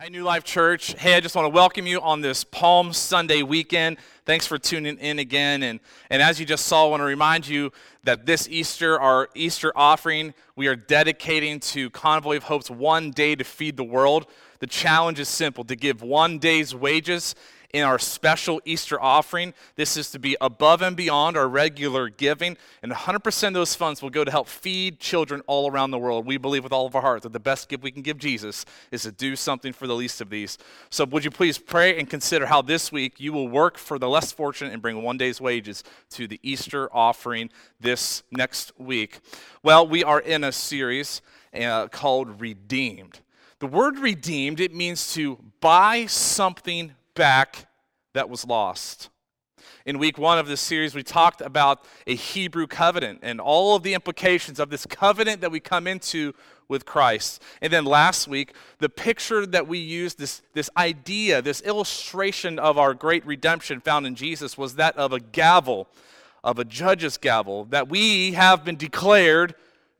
Hi, New Life Church. Hey, I just want to welcome you on this Palm Sunday weekend. Thanks for tuning in again. And as you just saw, I want to remind you that this Easter, our Easter offering, we are dedicating to Convoy of Hope's one day to feed the world. The challenge is simple, to give one day's wages in our special Easter offering. This is to be above and beyond our regular giving, and 100% of those funds will go to help feed children all around the world. We believe with all of our heart that the best gift we can give Jesus is to do something for the least of these. So would you please pray and consider how this week you will work for the less fortunate and bring one day's wages to the Easter offering this next week. Well, we are in a series called Redeemed. The word redeemed, it means to buy something back that was lost. In week one of this series, we talked about a Hebrew covenant and all of the implications of this covenant that we come into with Christ. And then last week, the picture that we used, this idea, this illustration of our great redemption found in Jesus was that of a gavel, of a judge's gavel, that we have been declared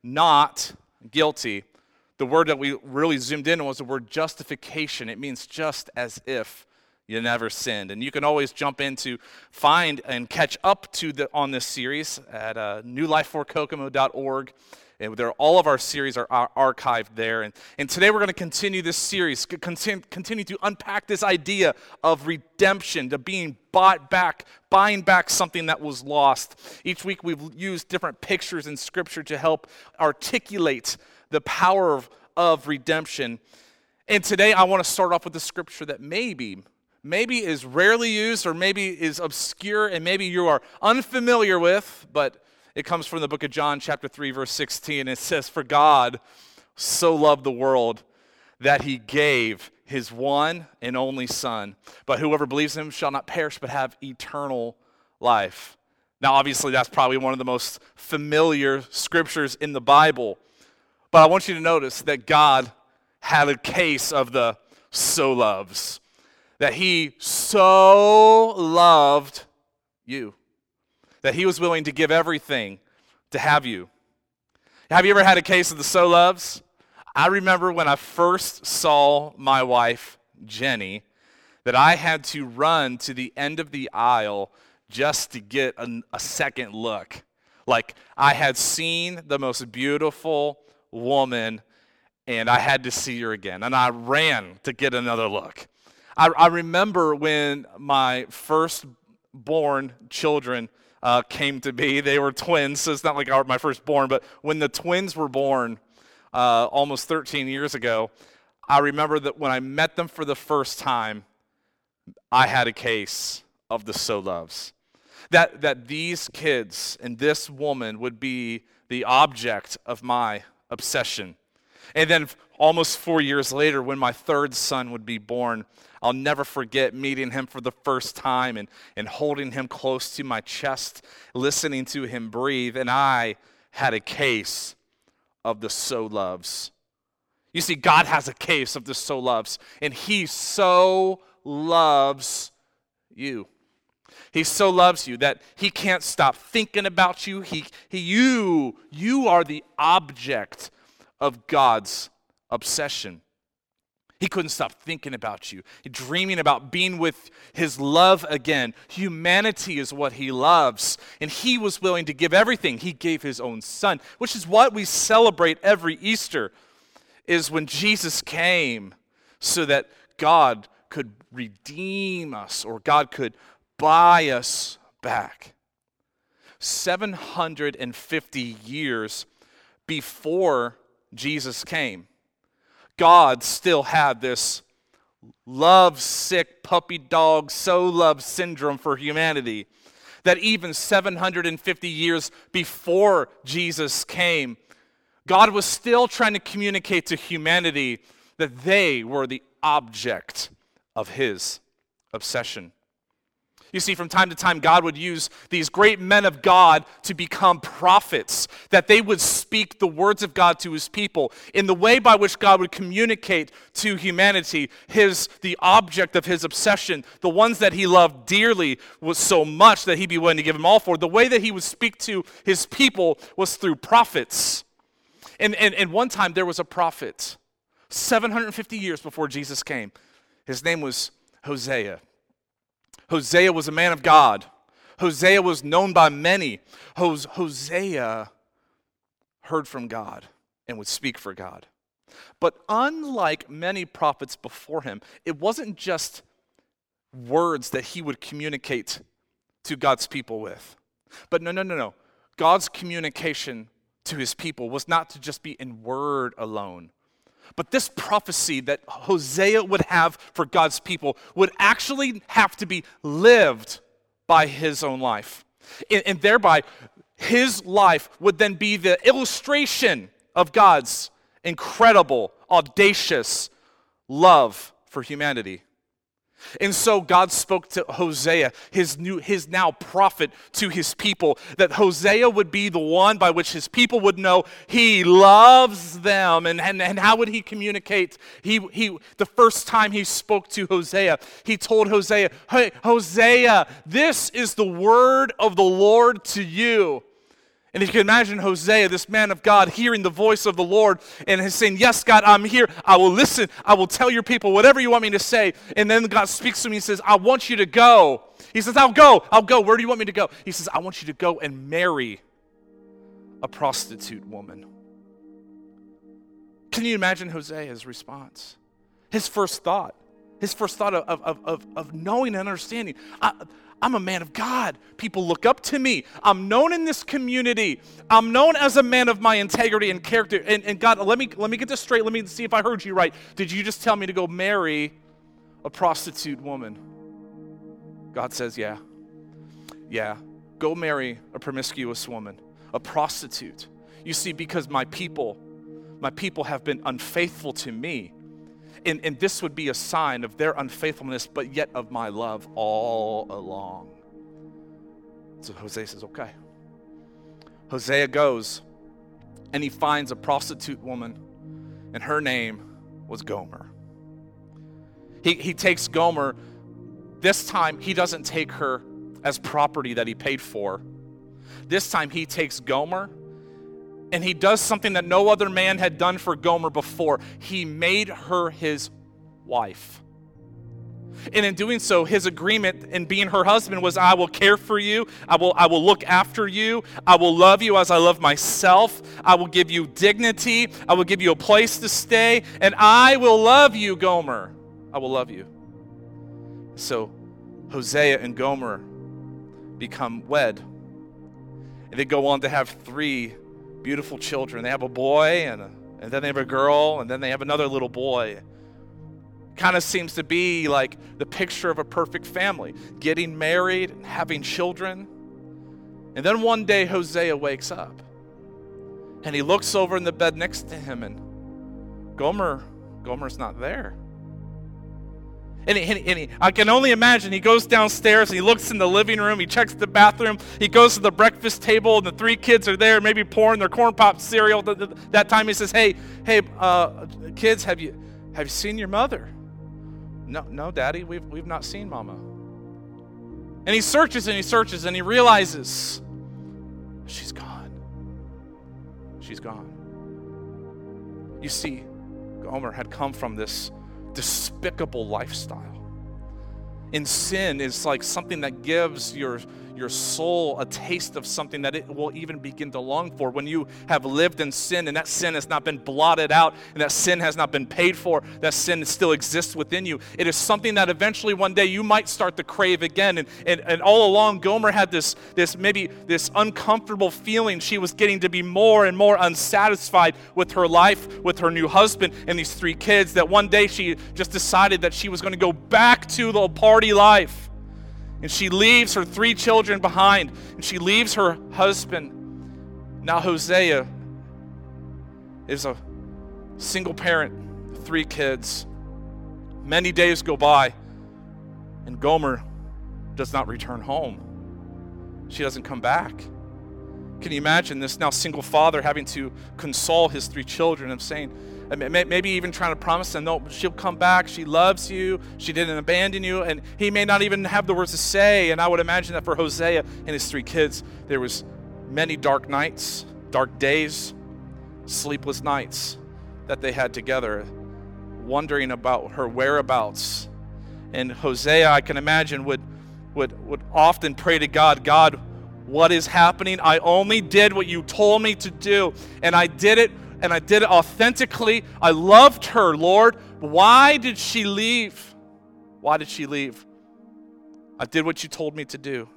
not guilty. The word that we really zoomed in on was the word justification. It means just as if you never sinned. And you can always jump in to find and catch up to on this series at newlifeforkokomo.org. And all of our series are archived there. And today we're going to continue this series, continue to unpack this idea of redemption, to being bought back, buying back something that was lost. Each week we've used different pictures in Scripture to help articulate the power of redemption. And today I want to start off with a scripture that maybe is rarely used, or maybe is obscure, and maybe you are unfamiliar with, but it comes from the book of John, chapter 3, verse 16. It says, "For God so loved the world that he gave his one and only Son, but whoever believes in him shall not perish but have eternal life." Now, obviously, that's probably one of the most familiar scriptures in the Bible, but I want you to notice that God had a case of the so loves. That he so loved you, that he was willing to give everything to have you. Have you ever had a case of the so loves? I remember when I first saw my wife, Jenny, that I had to run to the end of the aisle just to get a second look. Like, I had seen the most beautiful woman, and I had to see her again, and I ran to get another look. I remember when my firstborn children came to be. They were twins, so it's not like my firstborn, but when the twins were born almost 13 years ago, I remember that when I met them for the first time, I had a case of the so loves. That these kids and this woman would be the object of my obsession. And then almost 4 years later, when my third son would be born, I'll never forget meeting him for the first time and holding him close to my chest, listening to him breathe, and I had a case of the so loves. You see, God has a case of the so loves, and he so loves you. He so loves you that he can't stop thinking about you. You are the object of God's obsession. He couldn't stop thinking about you, dreaming about being with his love again. Humanity is what he loves, and he was willing to give everything. He gave his own Son, which is what we celebrate every Easter, is when Jesus came so that God could redeem us, or God could buy us back. 750 years before Jesus came, God still had this love-sick puppy dog, so love syndrome for humanity, that even 750 years before Jesus came, God was still trying to communicate to humanity that they were the object of his obsession. You see, from time to time, God would use these great men of God to become prophets, that they would speak the words of God to his people in the way by which God would communicate to humanity the object of his obsession, the ones that he loved dearly was so much that he'd be willing to give them all for. The way that he would speak to his people was through prophets. And one time there was a prophet 750 years before Jesus came. His name was Hosea. Hosea was a man of God. Hosea was known by many. Hosea heard from God and would speak for God. But unlike many prophets before him, it wasn't just words that he would communicate to God's people with. But no. God's communication to his people was not to just be in word alone. But this prophecy that Hosea would have for God's people would actually have to be lived by his own life. And thereby, his life would then be the illustration of God's incredible, audacious love for humanity. And so God spoke to Hosea, his now prophet, to his people, that Hosea would be the one by which his people would know he loves them. And how would he communicate? The first time he spoke to Hosea, he told Hosea, "Hey, Hosea, this is the word of the Lord to you." And if you can imagine Hosea, this man of God, hearing the voice of the Lord and he's saying, "Yes, God, I'm here. I will listen. I will tell your people whatever you want me to say." And then God speaks to me and says, "I want you to go." He says, I'll go. Where do you want me to go? He says, "I want you to go and marry a prostitute woman." Can you imagine Hosea's response? His first thought of knowing and understanding. I'm a man of God. People look up to me. I'm known in this community. I'm known as a man of my integrity and character. And God, let me get this straight. Let me see if I heard you right. Did you just tell me to go marry a prostitute woman? God says, yeah. Yeah. Go marry a promiscuous woman, a prostitute. You see, because my people have been unfaithful to me. And this would be a sign of their unfaithfulness, but yet of my love all along. So Hosea says, okay. Hosea goes, and he finds a prostitute woman, and her name was Gomer. He takes Gomer. This time, he doesn't take her as property that he paid for. This time, he takes Gomer, and he does something that no other man had done for Gomer before. He made her his wife. And in doing so, his agreement in being her husband was, I will care for you. I will look after you. I will love you as I love myself. I will give you dignity. I will give you a place to stay. And I will love you, Gomer. I will love you. So Hosea and Gomer become wed. And they go on to have 3 beautiful children. They have a boy, and then they have a girl, and then they have another little boy. Kind of seems to be like the picture of a perfect family, getting married and having children. And then one day Hosea wakes up, and he looks over in the bed next to him, and Gomer's not there. And I can only imagine, he goes downstairs and he looks in the living room, he checks the bathroom, he goes to the breakfast table and the 3 kids are there, maybe pouring their corn pop cereal. That time he says, hey, kids, have you seen your mother? No, Daddy, we've not seen Mama. And he searches and he realizes she's gone. She's gone. You see, Gomer had come from this despicable lifestyle. And sin is like something that gives your soul a taste of something that it will even begin to long for. When you have lived in sin and that sin has not been blotted out and that sin has not been paid for, that sin still exists within you. It is something that eventually one day you might start to crave again. And all along, Gomer had this uncomfortable feeling. She was getting to be more and more unsatisfied with her life, with her new husband and these 3 kids, that one day she just decided that she was going to go back to the party life. And she leaves her 3 children behind, and she leaves her husband. Now Hosea is a single parent, 3 kids. Many days go by, and Gomer does not return home. She doesn't come back. Can you imagine this now single father having to console his 3 children and saying, maybe even trying to promise them, no, she'll come back, she loves you, she didn't abandon you, and he may not even have the words to say. And I would imagine that for Hosea and his 3 kids, there was many dark nights, dark days, sleepless nights that they had together wondering about her whereabouts. And Hosea, I can imagine, would often pray to God, God, what is happening? I only did what you told me to do, and I did it, and I did it authentically. I loved her, Lord. Why did she leave? Why did she leave? I did what you told me to do.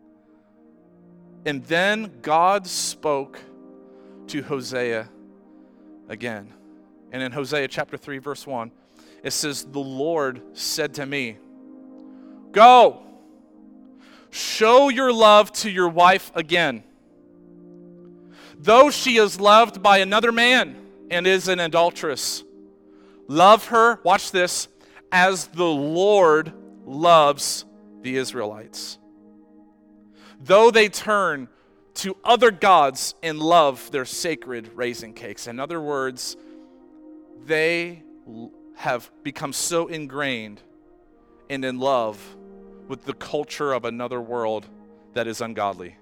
And then God spoke to Hosea again. And in Hosea chapter 3, verse 1, it says, the Lord said to me, go, show your love to your wife again. Though she is loved by another man and is an adulteress, love her, watch this, as the Lord loves the Israelites. Though they turn to other gods and love their sacred raisin cakes. In other words, they have become so ingrained and in love with the culture of another world that is ungodly.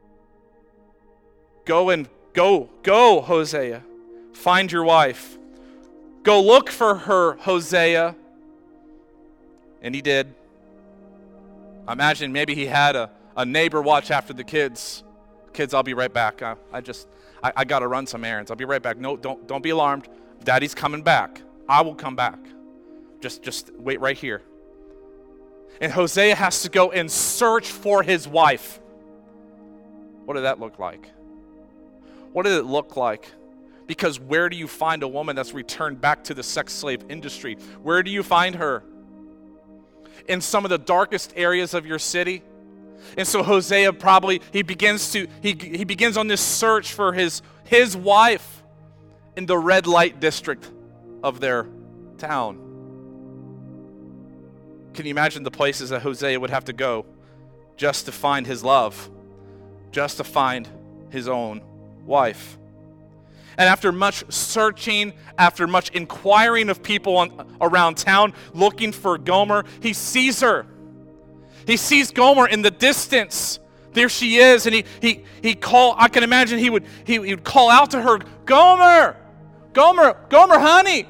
Go, Hosea. Find your wife. Go look for her, Hosea. And he did. I imagine maybe he had a neighbor watch after the kids. Kids, I'll be right back. I got to run some errands. I'll be right back. No, don't be alarmed. Daddy's coming back. I will come back. Just wait right here. And Hosea has to go and search for his wife. What did that look like? What did it look like? Because where do you find a woman that's returned back to the sex slave industry? Where do you find her? In some of the darkest areas of your city. And so Hosea he begins on this search for his wife in the red light district of their town. Can you imagine the places that Hosea would have to go just to find his love, just to find his own wife? And after much searching, after much inquiring of people around town looking for Gomer, he sees her. He sees Gomer in the distance. There she is, and I can imagine he would call out to her, Gomer, honey,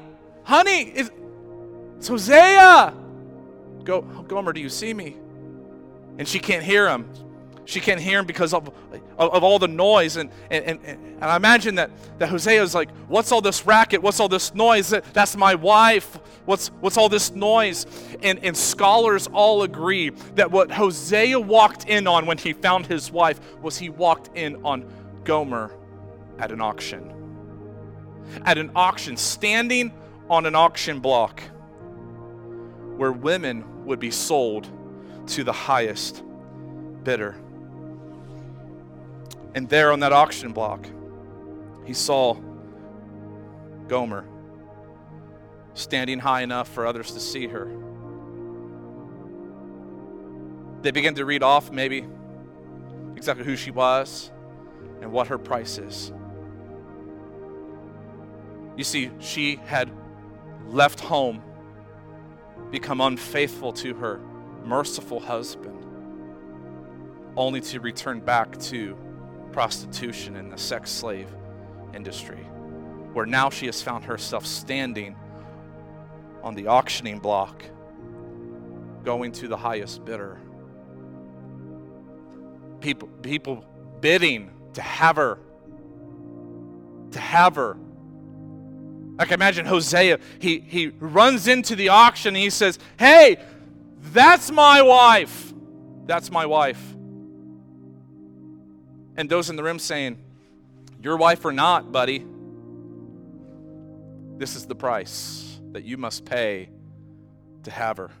it's Hosea. Gomer, do you see me? And she can't hear him. She can't hear him because of all the noise. And I imagine that Hosea is like, what's all this racket? What's all this noise? That's my wife. What's all this noise? And scholars all agree that what Hosea walked in on when he found his wife was he walked in on Gomer at an auction. At an auction, standing on an auction block where women would be sold to the highest bidder. And there on that auction block, he saw Gomer standing high enough for others to see her. They began to read off maybe exactly who she was and what her price is. You see, she had left home, become unfaithful to her merciful husband, only to return back to prostitution in the sex slave industry, where now she has found herself standing on the auctioning block, going to the highest bidder. People bidding to have her. I can imagine Hosea, he runs into the auction and he says, hey, that's my wife. That's my wife. And those in the room saying, your wife or not, buddy, this is the price that you must pay to have her.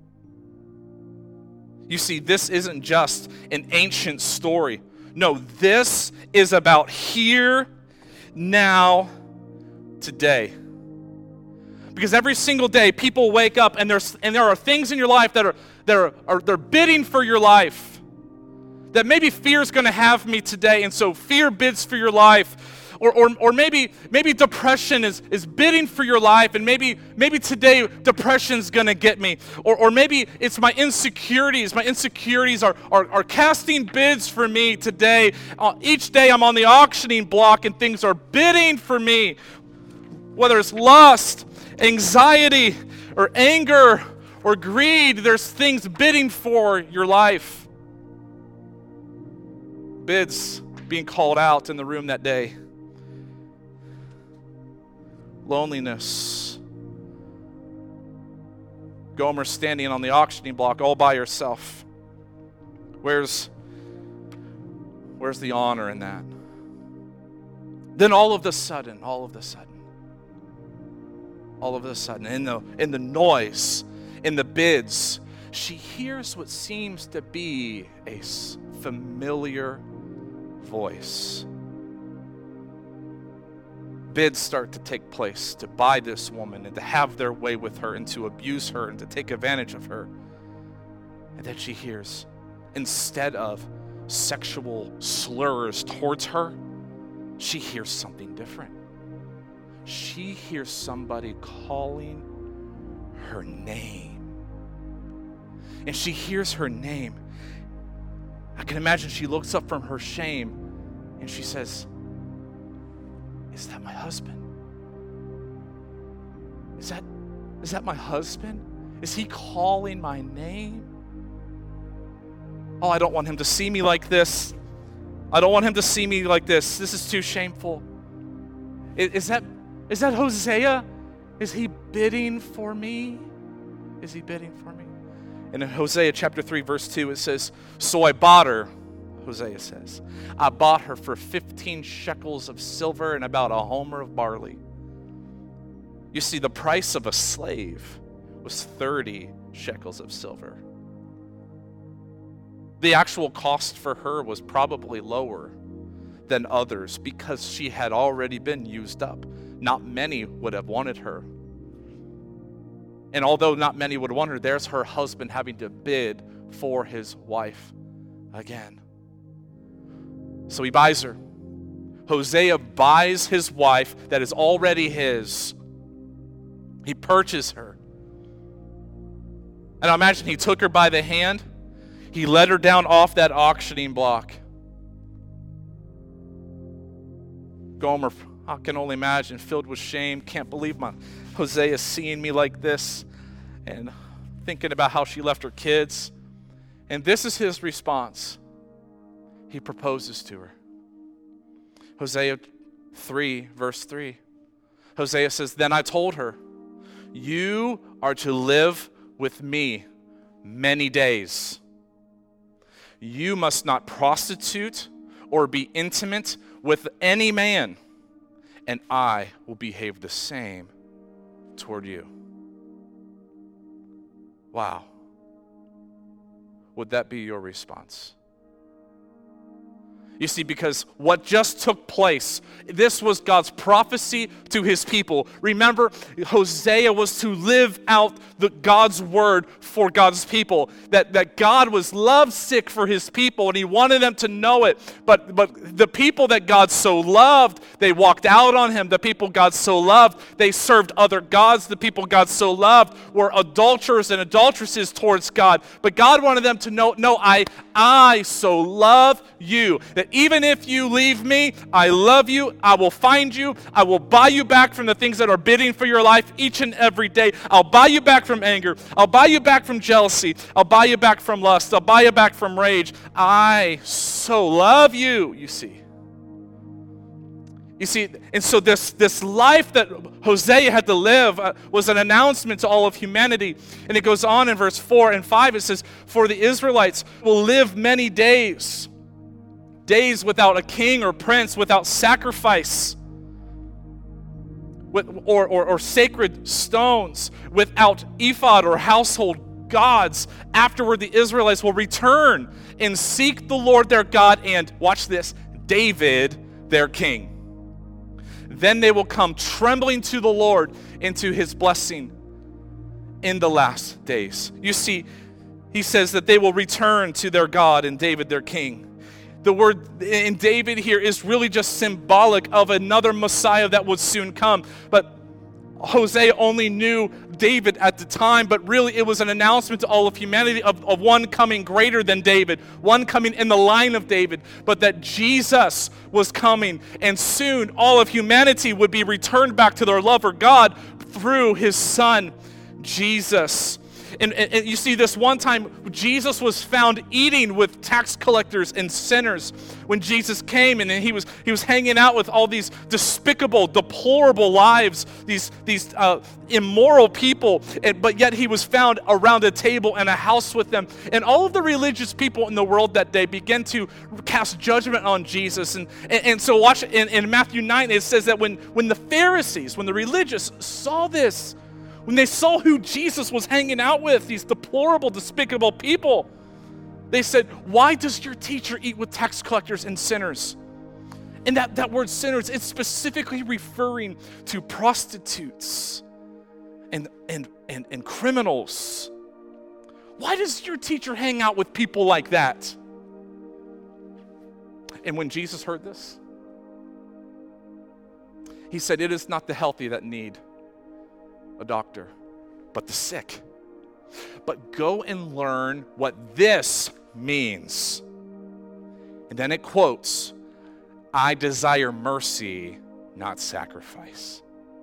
You see, this isn't just an ancient story. No, this is about here, now, today. Because every single day, people wake up and there are things in your life that they're bidding for your life. That maybe fear is going to have me today, and so fear bids for your life. Or maybe depression is bidding for your life, and maybe today depression's going to get me. Or maybe it's my insecurities. My insecurities are casting bids for me today. Each day I'm on the auctioning block and things are bidding for me. Whether it's lust, anxiety or anger or greed. There's things bidding for your life. Bids being called out in the room that day. Loneliness. Gomer standing on the auctioning block all by herself. Where's the honor in that? Then all of a sudden, in the noise, in the bids, she hears what seems to be a familiar voice. Bids start to take place to buy this woman and to have their way with her and to abuse her and to take advantage of her. And then she hears, instead of sexual slurs towards her, she hears something different. She hears somebody calling her name. And she hears her name. I can imagine she looks up from her shame and she says, "Is that my husband? Is that my husband? Is he calling my name? Oh, I don't want him to see me like this. I don't want him to see me like this. This is too shameful. Is that Hosea? Is he bidding for me? Is he bidding for me?" And in Hosea chapter 3, verse 2, it says, "So I bought her," Hosea says, "I bought her for 15 shekels of silver and about a homer of barley." You see, the price of a slave was 30 shekels of silver. The actual cost for her was probably lower than others because she had already been used up. Not many would have wanted her. And although not many would want her, there's her husband having to bid for his wife again. So he buys her. Hosea buys his wife that is already his. He purchased her. And I imagine he took her by the hand. He led her down off that auctioning block. Gomer, I can only imagine, filled with shame, can't believe my Hosea seeing me like this, and thinking about how she left her kids. And this is his response. He proposes to her. Hosea 3, verse 3. Hosea says, "Then I told her, you are to live with me many days. You must not prostitute or be intimate with any man, and I will behave the same toward you." Wow. Would that be your response? You see, because what just took place, this was God's prophecy to his people. Remember, Hosea was to live out God's word for God's people. That God was lovesick for his people, and he wanted them to know it. But the people that God so loved, they walked out on him. The people God so loved, they served other gods. The people God so loved were adulterers and adulteresses towards God. But God wanted them to know, no, I so love you, that even if you leave me, I love you, I will find you, I will buy you back from the things that are bidding for your life each and every day. I'll buy you back from anger, I'll buy you back from jealousy, I'll buy you back from lust, I'll buy you back from rage. I so love you, you see. You see, and so this life that Hosea had to live was an announcement to all of humanity. And it goes on in verse 4 and 5, it says, "For the Israelites will live many days, days without a king or prince, without sacrifice, or sacred stones, without ephod or household gods. Afterward, the Israelites will return and seek the Lord their God and," watch this, "David their king. Then they will come trembling to the Lord into his blessing in the last days." You see, he says that they will return to their God and David their king. The word in David here is really just symbolic of another Messiah that would soon come. But Hosea only knew David at the time, but really it was an announcement to all of humanity of one coming greater than David, one coming in the line of David, but that Jesus was coming, and soon all of humanity would be returned back to their lover God through his son, Jesus. And you see, this one time, Jesus was found eating with tax collectors and sinners. When Jesus came, and he was hanging out with all these despicable, deplorable lives, these immoral people, but yet he was found around a table in a house with them. And all of the religious people in the world that day began to cast judgment on Jesus. And so watch, in Matthew 9, it says that when the Pharisees, when the religious saw this, when they saw who Jesus was hanging out with, these deplorable, despicable people, they said, "Why does your teacher eat with tax collectors and sinners?" And that word sinners, it's specifically referring to prostitutes and criminals. Why does your teacher hang out with people like that? And when Jesus heard this, he said, "It is not the healthy that need a doctor, but the sick. But go and learn what this means." And then it quotes, "I desire mercy, not sacrifice,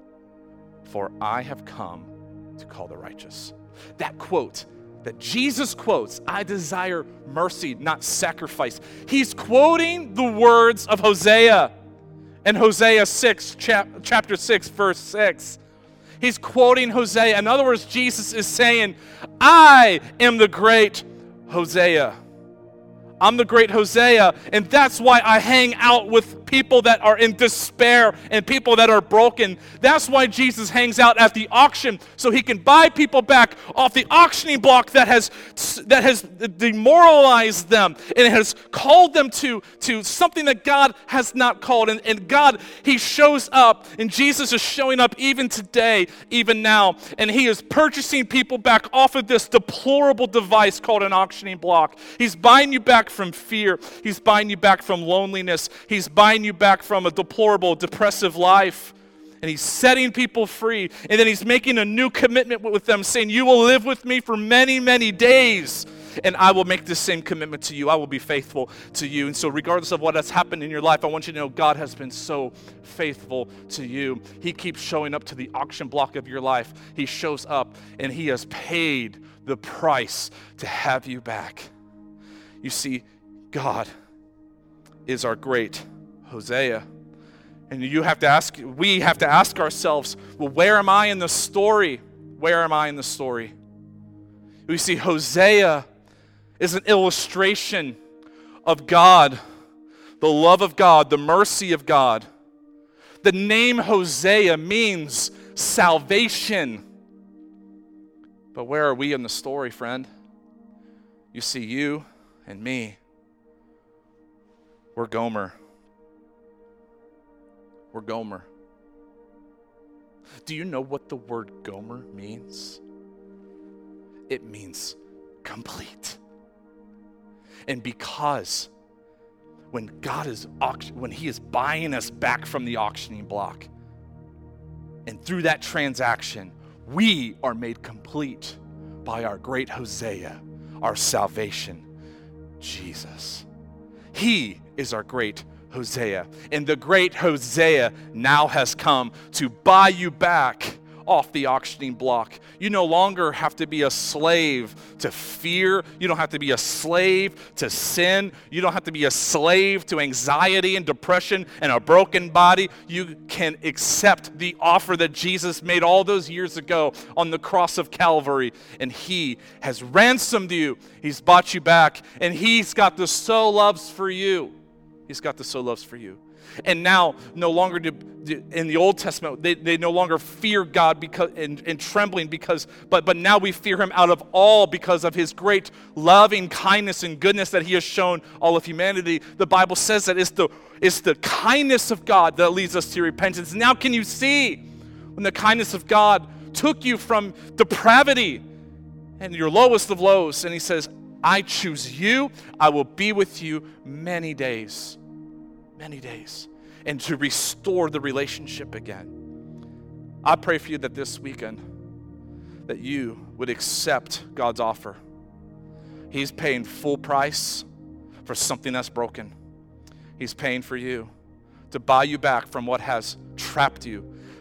for I have come to call the righteous." That quote that Jesus quotes, "I desire mercy, not sacrifice," he's quoting the words of Hosea in Hosea 6, chapter 6, verse 6. He's quoting Hosea. In other words, Jesus is saying, "I am the great Hosea. I'm the great Hosea, and that's why I hang out with people that are in despair and people that are broken." That's why Jesus hangs out at the auction, so he can buy people back off the auctioning block that has demoralized them and has called them to something that God has not called. And God, he shows up, and Jesus is showing up even today, even now, and he is purchasing people back off of this deplorable device called an auctioning block. He's buying you back from fear. He's buying you back from loneliness. He's buying you back from a deplorable, depressive life. And he's setting people free. And then he's making a new commitment with them, saying, "You will live with me for many, many days, and I will make the same commitment to you. I will be faithful to you." And so regardless of what has happened in your life, I want you to know God has been so faithful to you. He keeps showing up to the auction block of your life. He shows up, and he has paid the price to have you back. You see, God is our great Hosea. And we have to ask ourselves, well, where am I in the story? Where am I in the story? We see Hosea is an illustration of God, the love of God, the mercy of God. The name Hosea means salvation. But where are we in the story, friend? You see, you and me, we're Gomer. We're Gomer. Do you know what the word Gomer means? It means complete. And because when he is buying us back from the auctioning block, and through that transaction, we are made complete by our great Hosea, our salvation, Jesus. He is our great Hosea. And the great Hosea now has come to buy you back off the auctioning block. You no longer have to be a slave to fear. You don't have to be a slave to sin. You don't have to be a slave to anxiety and depression and a broken body. You can accept the offer that Jesus made all those years ago on the cross of Calvary. And he has ransomed you. He's bought you back. And he's got the so loves for you. He's got the so loves for you. And now, no longer in the Old Testament, they no longer fear God because and trembling but now we fear him out of awe because of his great loving kindness and goodness that he has shown all of humanity. The Bible says that it's the kindness of God that leads us to repentance. Now can you see when the kindness of God took you from depravity and your lowest of lows, and he says, "I choose you, I will be with you many days." Many days, and to restore the relationship again. I pray for you that this weekend that you would accept God's offer. He's paying full price for something that's broken. He's paying for you to buy you back from what has trapped you,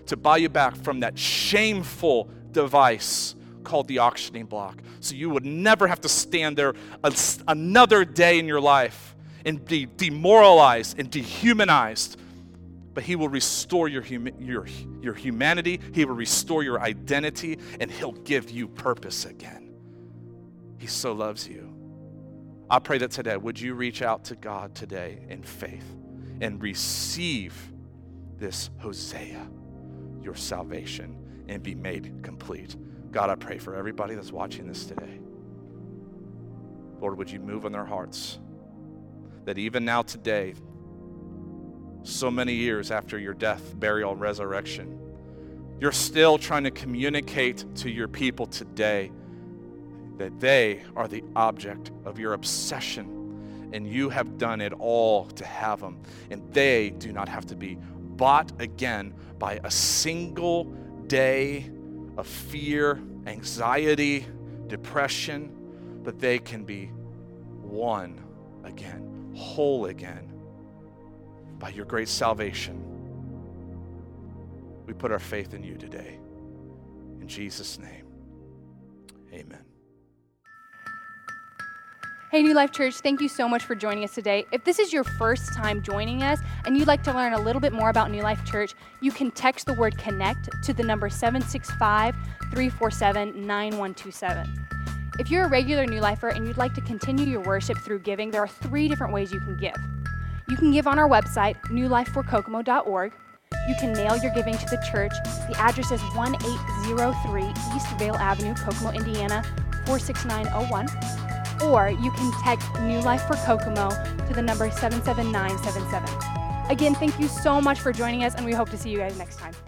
to buy you back from that shameful device called the auctioning block, so you would never have to stand there another day in your life and be demoralized and dehumanized. But he will restore your humanity, he will restore your identity, and he'll give you purpose again. He so loves you. I pray that today, would you reach out to God today in faith and receive this Hosea, your salvation, and be made complete. God, I pray for everybody that's watching this today. Lord, would you move in their hearts that even now today, so many years after your death, burial, and resurrection, you're still trying to communicate to your people today that they are the object of your obsession, and you have done it all to have them, and they do not have to be bought again by a single day of fear, anxiety, depression, but they can be won again, whole again, by your great salvation. We put our faith in you today. In Jesus' name, amen. Hey, New Life Church, thank you so much for joining us today. If this is your first time joining us and you'd like to learn a little bit more about New Life Church, you can text the word CONNECT to the number 765-347-9127. If you're a regular New Lifer and you'd like to continue your worship through giving, there are 3 different ways you can give. You can give on our website, newlifeforkokomo.org. You can mail your giving to the church. The address is 1803 East Vale Avenue, Kokomo, Indiana, 46901. Or you can text New Life for Kokomo to the number 77977. Again, thank you so much for joining us, and we hope to see you guys next time.